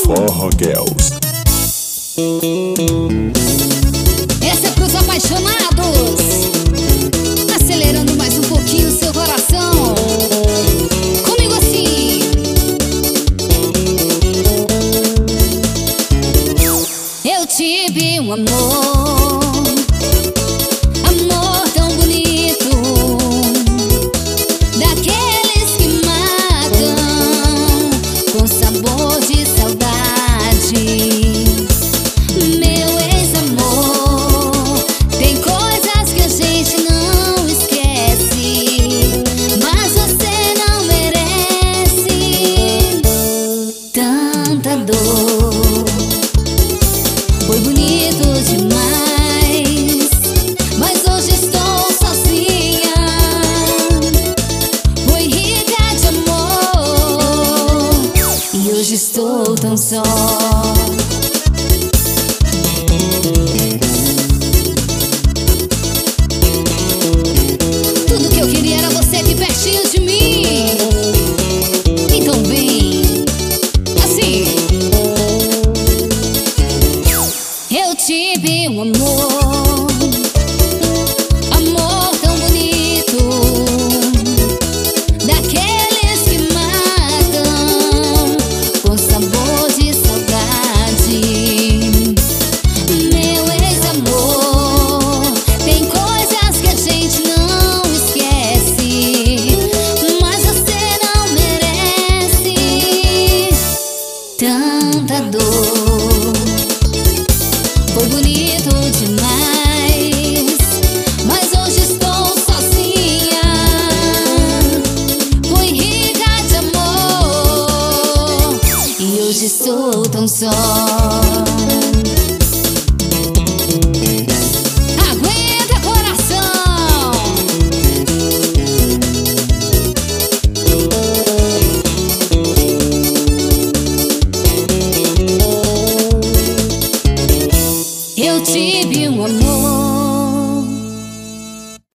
Forró Girls. Essa é pros apaixonados, acelerando mais um pouquinho seu coração. Comigo assim. Eu tive um amor, amor tão bonito, daqueles que matam com sabor de saudade. Meu ex-amor, tem coisas que a gente não esquece, mas você não merece tanta dor. Foi bonito demais, mas hoje estou sozinha. Foi rica de amor e hoje estou tão só. Tudo que eu queria era você aqui pertinho de mim. Então vem assim. Eu tive um amor, amor tão bonito, daqueles que matam com sabor de saudade. Meu ex-amor, tem coisas que a gente não esquece, mas você não merece tanta dor. Foi bonito demais, mas hoje estou sozinha. Foi rica de amor e hoje estou tão só.